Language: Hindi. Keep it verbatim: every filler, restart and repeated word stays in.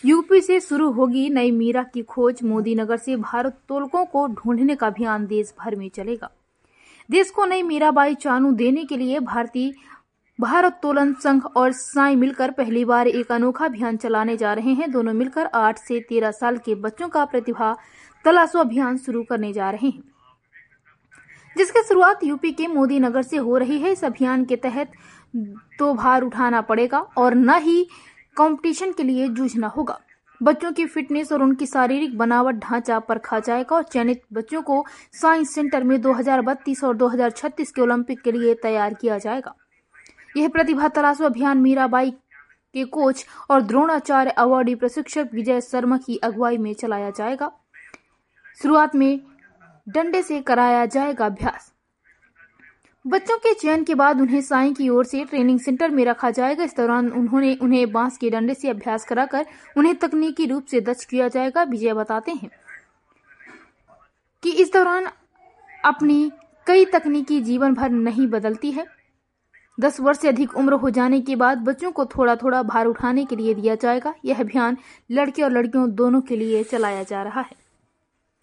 यूपी से शुरू होगी नई मीरा की खोज। मोदी नगर से भारोत्तोलकों को ढूंढने का अभियान देश भर में चलेगा। देश को नई मीराबाई चानू देने के लिए भारतीय भारोत्तोलन संघ और साई मिलकर पहली बार एक अनोखा अभियान चलाने जा रहे हैं। दोनों मिलकर आठ से तेरह साल के बच्चों का प्रतिभा तलाशो अभियान शुरू करने जा रहे हैं, जिसकी शुरुआत यूपी के मोदी नगर से हो रही है। इस अभियान के तहत तो भार उठाना पड़ेगा और न ही कंपटीशन के लिए जूझना होगा। बच्चों की फिटनेस और उनकी शारीरिक बनावट ढांचा परखा जाएगा और चयनित बच्चों को साइंस सेंटर में दो हज़ार बत्तीस और दो हज़ार छत्तीस के ओलंपिक के लिए तैयार किया जाएगा। यह प्रतिभा तलाशो अभियान मीराबाई के कोच और द्रोणाचार्य अवार्डी प्रशिक्षक विजय शर्मा की अगुवाई में चलाया जाएगा। शुरुआत में डंडे से कराया जाएगा अभ्यास। बच्चों के चयन के बाद उन्हें साई की ओर से ट्रेनिंग सेंटर में रखा जाएगा। इस दौरान उन्होंने उन्हें बांस के डंडे से अभ्यास कराकर उन्हें तकनीकी रूप से दक्ष किया जाएगा। विजय बताते हैं कि इस दौरान अपनी कई तकनीकी जीवन भर नहीं बदलती है। दस वर्ष से अधिक उम्र हो जाने के बाद बच्चों को थोड़ा थोड़ा भार उठाने के लिए दिया जाएगा। यह अभियान लड़के और लड़कियों दोनों के लिए चलाया जा रहा है।